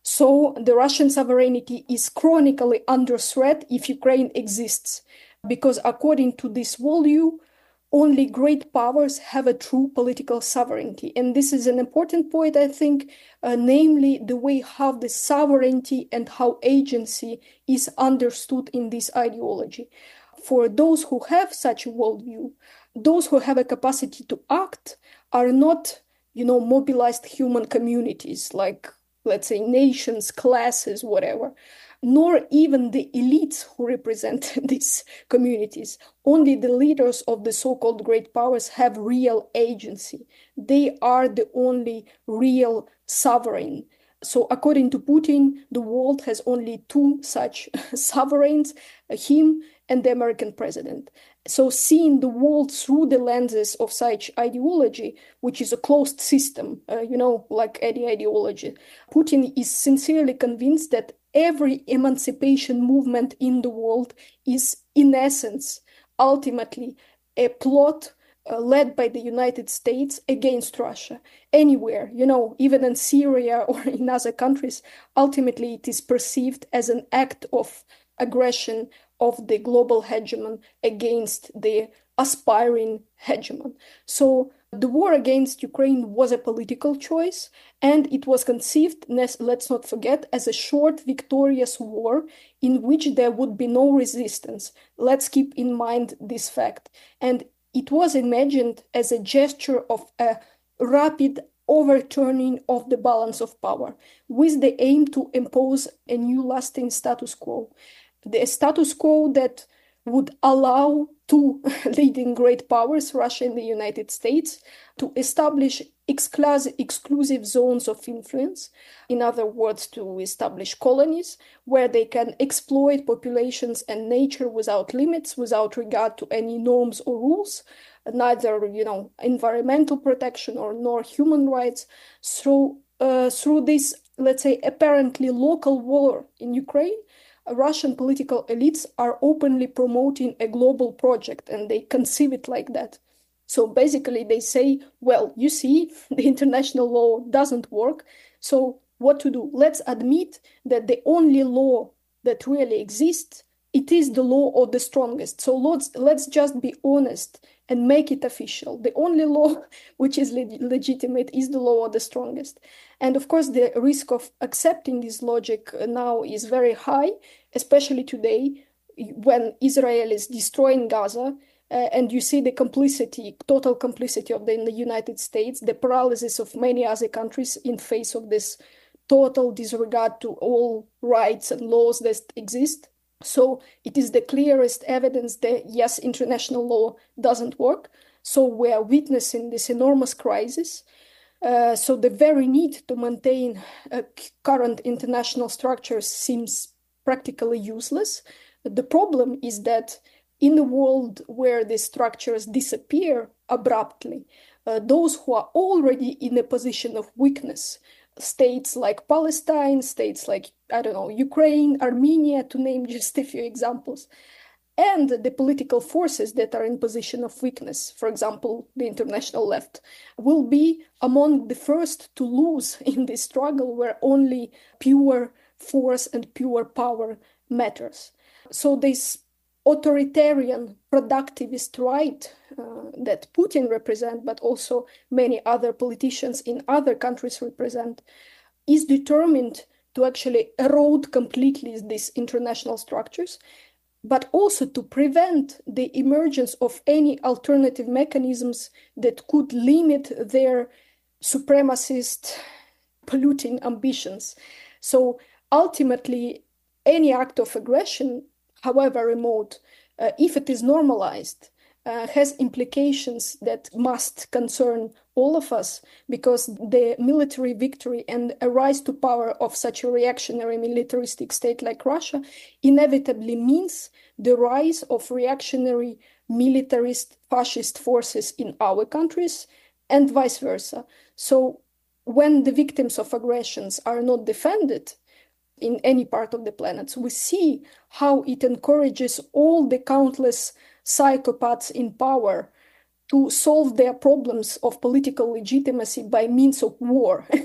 So the Russian sovereignty is chronically under threat if Ukraine exists, because according to this value, only great powers have a true political sovereignty. And this is an important point, I think, uh, namely the way how the sovereignty and how agency is understood in this ideology. For those who have such a worldview, those who have a capacity to act are not, you know, mobilized human communities like, let's say, nations, classes, whatever, nor even the elites who represent these communities. Only the leaders of the so-called great powers have real agency. They are the only real sovereign. So according to Putin, the world has only two such sovereigns, him and the American president. So seeing the world through the lenses of such ideology, which is a closed system, uh, you know, like any ideology, Putin is sincerely convinced that every emancipation movement in the world is, in essence, ultimately a plot uh, led by the United States against Russia. Anywhere, you know, even in Syria or in other countries, ultimately it is perceived as an act of aggression of the global hegemon against the aspiring hegemon. So the war against Ukraine was a political choice, and it was conceived, let's not forget, as a short victorious war in which there would be no resistance. Let's keep in mind this fact. And it was imagined as a gesture of a rapid overturning of the balance of power, with the aim to impose a new lasting status quo. The status quo that would allow two leading great powers, Russia and the United States, to establish exclusive, exclusive zones of influence. In other words, to establish colonies where they can exploit populations and nature without limits, without regard to any norms or rules, neither, you know, environmental protection or nor human rights. Through, uh, through this, let's say, apparently local war in Ukraine, Russian political elites are openly promoting a global project, and they conceive it like that. So basically they say, well, you see, the international law doesn't work, so what to do? Let's admit that the only law that really exists, it is the law of the strongest. So let's, let's just be honest and make it official. The only law which is leg- legitimate is the law of the strongest. And of course, the risk of accepting this logic now is very high, especially today when Israel is destroying Gaza, uh, and you see the complicity, total complicity of the, in the United States, the paralysis of many other countries in face of this total disregard to all rights and laws that exist. So it is the clearest evidence that, yes, international law doesn't work. So we are witnessing this enormous crisis. Uh, so the very need to maintain uh, current international structures seems practically useless. The problem is that in a world where these structures disappear abruptly, uh, those who are already in a position of weakness, states like Palestine, states like, I don't know, Ukraine, Armenia, to name just a few examples, and the political forces that are in position of weakness, for example, the international left, will be among the first to lose in this struggle where only pure force and pure power matters. So this authoritarian productivist right uh, that Putin represents, but also many other politicians in other countries represent, is determined to actually erode completely these international structures, but also to prevent the emergence of any alternative mechanisms that could limit their supremacist, polluting ambitions. So ultimately, any act of aggression, however remote, uh, if it is normalized, uh, has implications that must concern all of us, because the military victory and a rise to power of such a reactionary militaristic state like Russia inevitably means the rise of reactionary militarist fascist forces in our countries and vice versa. So when the victims of aggressions are not defended in any part of the planet, we see how it encourages all the countless psychopaths in power to solve their problems of political legitimacy by means of war.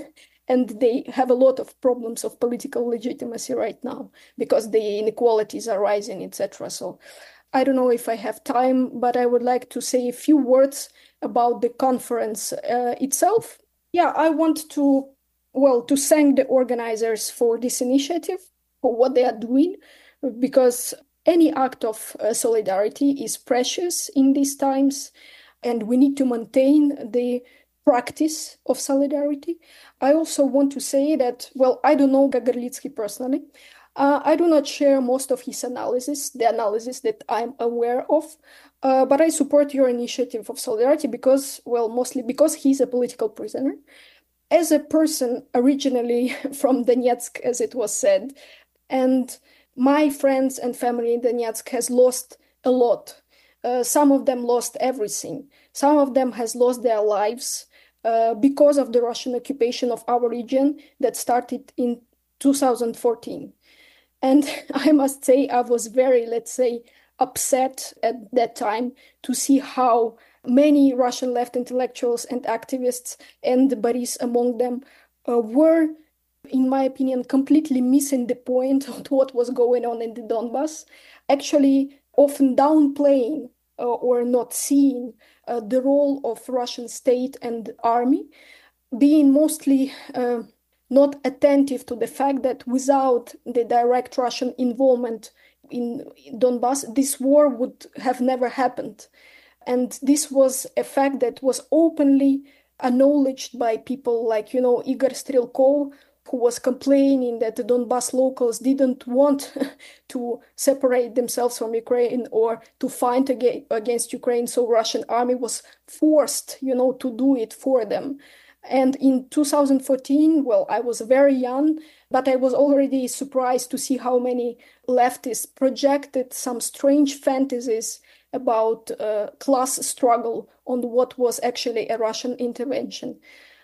and they have a lot of problems of political legitimacy right now because the inequalities are rising, et cetera. So I don't know if I have time, but I would like to say a few words about the conference uh, itself. Yeah, I want to, well, to thank the organizers for this initiative, for what they are doing, because any act of uh, solidarity is precious in these times, and we need to maintain the practice of solidarity. I also want to say that, well, I don't know Gagarlitsky personally. Uh, I do not share most of his analysis, the analysis that I'm aware of, uh, but I support your initiative of solidarity because, well, mostly because he's a political prisoner. As a person originally from Donetsk, as it was said, and my friends and family in Donetsk has lost a lot. Uh, some of them lost everything. Some of them has lost their lives uh, because of the Russian occupation of our region that started in two thousand fourteen. And I must say, I was very, let's say, upset at that time to see how many Russian left intellectuals and activists, and Boris among them, uh, were, in my opinion, completely missing the point of what was going on in the Donbass, actually often downplaying uh, or not seeing uh, the role of Russian state and army, being mostly uh, not attentive to the fact that without the direct Russian involvement in Donbass, this war would have never happened. And this was a fact that was openly acknowledged by people like, you know, Igor Strelkov, who was complaining that the Donbass locals didn't want to separate themselves from Ukraine or to fight against Ukraine. So Russian army was forced, you know, to do it for them. And in two thousand fourteen, well, I was very young, but I was already surprised to see how many leftists projected some strange fantasies about uh, class struggle on what was actually a Russian intervention.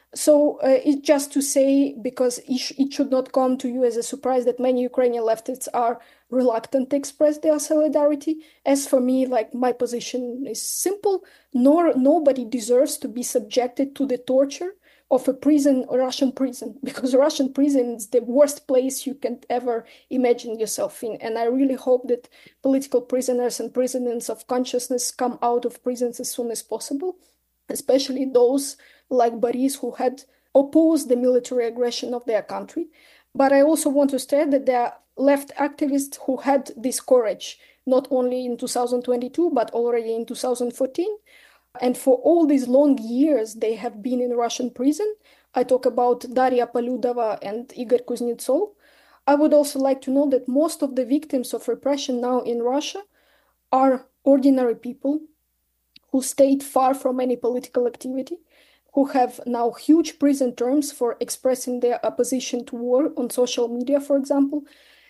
So uh, it's just to say, because it, sh- it should not come to you as a surprise that many Ukrainian leftists are reluctant to express their solidarity. As for me, like, my position is simple. Nor nobody deserves to be subjected to the torture of a prison, a Russian prison, because Russian prison is the worst place you can ever imagine yourself in. And I really hope that political prisoners and prisoners of consciousness come out of prisons as soon as possible, especially those like Boris, who had opposed the military aggression of their country. But I also want to state that there are left activists who had this courage, not only in two thousand twenty-two, but already in two thousand fourteen. And for all these long years, they have been in Russian prison. I talk about Daria Poludova and Igor Kuznetsov. I would also like to know that most of the victims of repression now in Russia are ordinary people who stayed far from any political activity, who have now huge prison terms for expressing their opposition to war on social media, for example.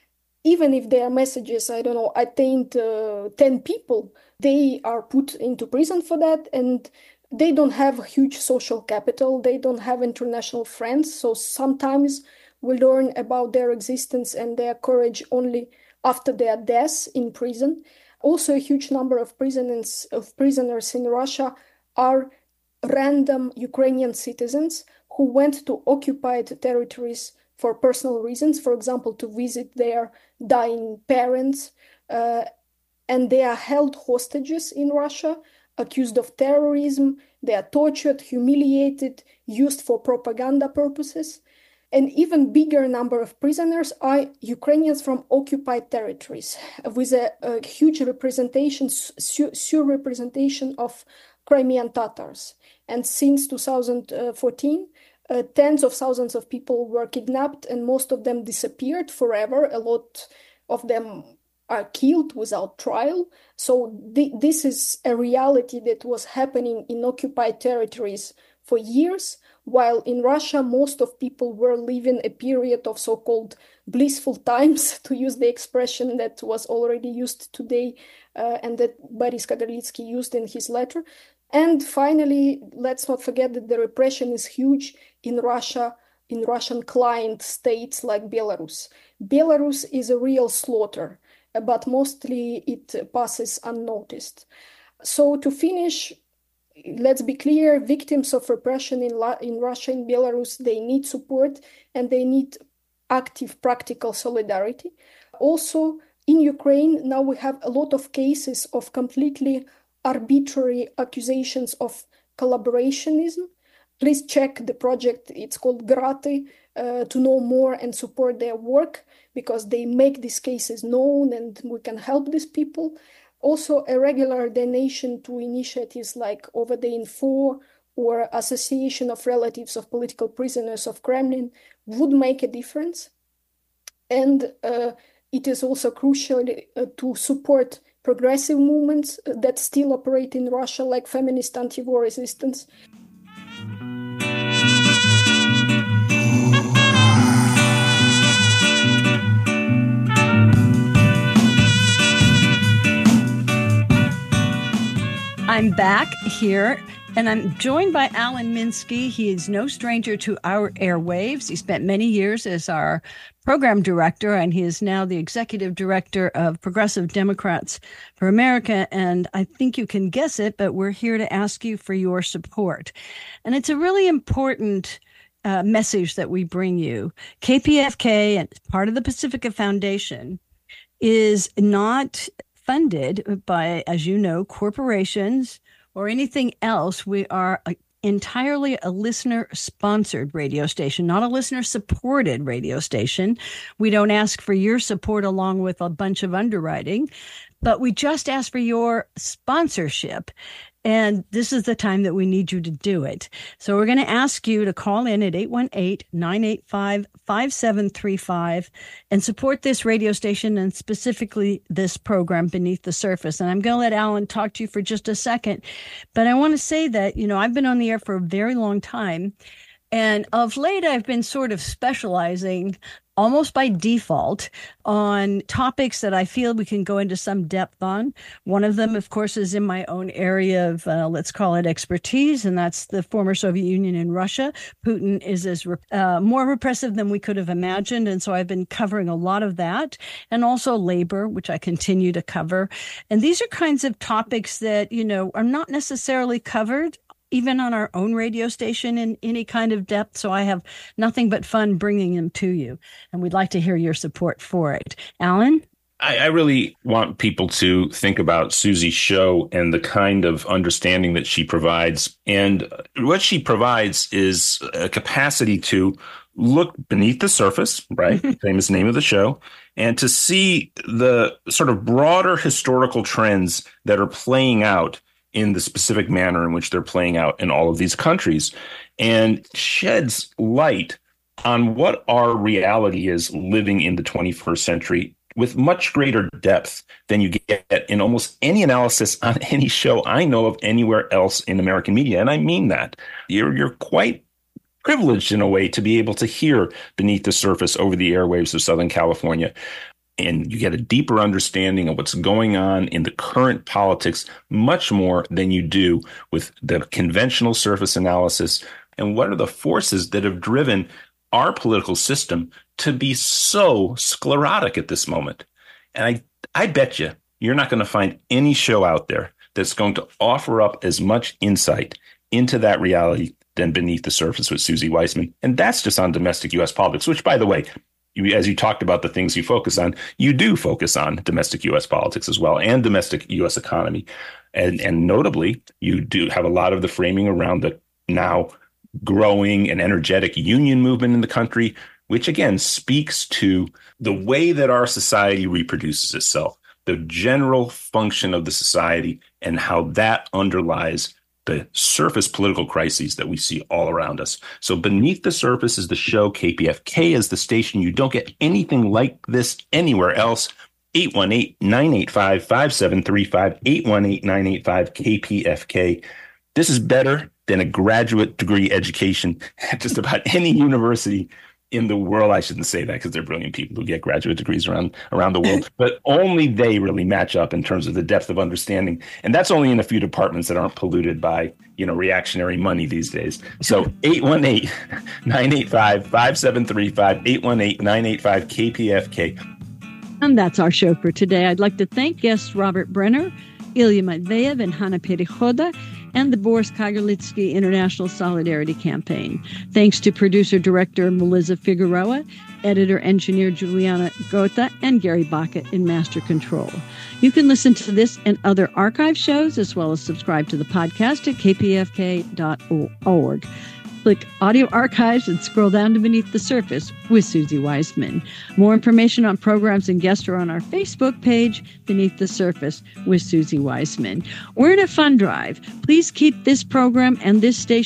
Even if their messages, I don't know, attained uh, ten people, they are put into prison for that, and they don't have huge social capital, they don't have international friends, so sometimes we learn about their existence and their courage only after their deaths in prison. Also, a huge number of prisoners, of prisoners in Russia are random Ukrainian citizens who went to occupied territories for personal reasons, for example, to visit their dying parents, uh, and they are held hostages in Russia, accused of terrorism, they are tortured, humiliated, used for propaganda purposes. An even bigger number of prisoners are Ukrainians from occupied territories, with a, a huge representation, sur- sur-representation of Crimean Tatars. And since two thousand fourteen, uh, tens of thousands of people were kidnapped, and most of them disappeared forever. A lot of them are killed without trial. So th- this is a reality that was happening in occupied territories for years, while in Russia, most of people were living a period of so-called blissful times, to use the expression that was already used today uh, and that Boris Gagarlitsky used in his letter. And finally, let's not forget that the repression is huge in Russia, in Russian client states like Belarus. Belarus is a real slaughter, but mostly it passes unnoticed. So to finish, let's be clear, victims of repression in, La- in Russia and Belarus, they need support and they need active, practical solidarity. Also, in Ukraine, now we have a lot of cases of completely arbitrary accusations of collaborationism. Please check the project, it's called Grati, uh, to know more and support their work, because they make these cases known and we can help these people. Also, a regular donation to initiatives like Over the Info or Association of Relatives of Political Prisoners of Kremlin would make a difference. And uh, it is also crucial uh, to support progressive movements that still operate in Russia, like feminist anti-war resistance. I'm back here, and I'm joined by Alan Minsky. He is no stranger to our airwaves. He spent many years as our program director, and he is now the executive director of Progressive Democrats for America. And I think you can guess it, but we're here to ask you for your support. And it's a really important uh, message that we bring you. K P F K, and part of the Pacifica Foundation, is not funded by, as you know, corporations or anything else. We are a, entirely a listener-sponsored radio station, not a listener-supported radio station. We don't ask for your support along with a bunch of underwriting, but we just ask for your sponsorship. And this is the time that we need you to do it. So we're going to ask you to call in at eight one eight, nine eight five, five seven three five and support this radio station and specifically this program, Beneath the Surface. And I'm going to let Alan talk to you for just a second. But I want to say that, you know, I've been on the air for a very long time. And of late, I've been sort of specializing almost by default on topics that I feel we can go into some depth on. One of them, of course, is in my own area of, uh, let's call it expertise, and that's the former Soviet Union and Russia. Putin is as uh, more repressive than we could have imagined, and so I've been covering a lot of that, and also labor, which I continue to cover. And these are kinds of topics that, you know, are not necessarily covered even on our own radio station in any kind of depth. So I have nothing but fun bringing them to you. And we'd like to hear your support for it. Alan? I, I really want people to think about Susie's show and the kind of understanding that she provides. And what she provides is a capacity to look beneath the surface, right? Famous name of the show. And to see the sort of broader historical trends that are playing out in the specific manner in which they're playing out in all of these countries, and sheds light on what our reality is living in the twenty-first century with much greater depth than you get in almost any analysis on any show I know of anywhere else in American media. And I mean that. You're, you're quite privileged in a way to be able to hear Beneath the Surface over the airwaves of Southern California. And you get a deeper understanding of what's going on in the current politics, much more than you do with the conventional surface analysis. And what are the forces that have driven our political system to be so sclerotic at this moment? And I, I bet you you're not going to find any show out there that's going to offer up as much insight into that reality than Beneath the Surface with Susie Weissman. And that's just on domestic U S politics, which, by the way, You, as you talked about the things you focus on, you do focus on domestic U S politics as well and domestic U S economy. And, and notably, you do have a lot of the framing around the now growing and energetic union movement in the country, which, again, speaks to the way that our society reproduces itself, the general function of the society, and how that underlies the surface political crises that we see all around us. So Beneath the Surface is the show. K P F K is the station. You don't get anything like this anywhere else. eight one eight, nine eight five, five seven three five, eight one eight, nine eight five, K P F K. This is better than a graduate degree education at just about any university in the world. I shouldn't say that because they're brilliant people who get graduate degrees around around the world, but only they really match up in terms of the depth of understanding. And that's only in a few departments that aren't polluted by, you know, reactionary money these days. So eight one eight, nine eight five, five seven three five, eight one eight, nine eight five, K P F K. And that's our show for today. I'd like to thank guests Robert Brenner, Ilya Matveyev, and Hannah Perichoda. and the Boris Kagarlitsky International Solidarity Campaign. Thanks to producer-director Melissa Figueroa, editor-engineer Juliana Gotha, and Gary Baca in Master Control. You can listen to this and other archive shows, as well as subscribe to the podcast at k p f k dot org. Click Audio Archives and scroll down to Beneath the Surface with Susie Wiseman. More information on programs and guests are on our Facebook page, Beneath the Surface with Susie Wiseman. We're in a fund drive. Please keep this program and this station